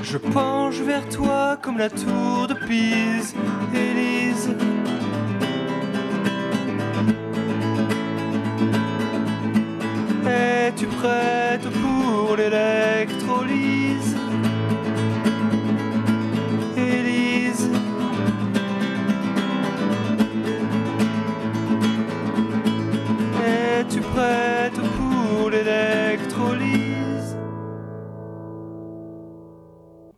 Je penche vers toi comme la tour de Pise, Élise. Es-tu prête pour l'électrolyse, Élise? Es-tu prête pour l'électrolyse?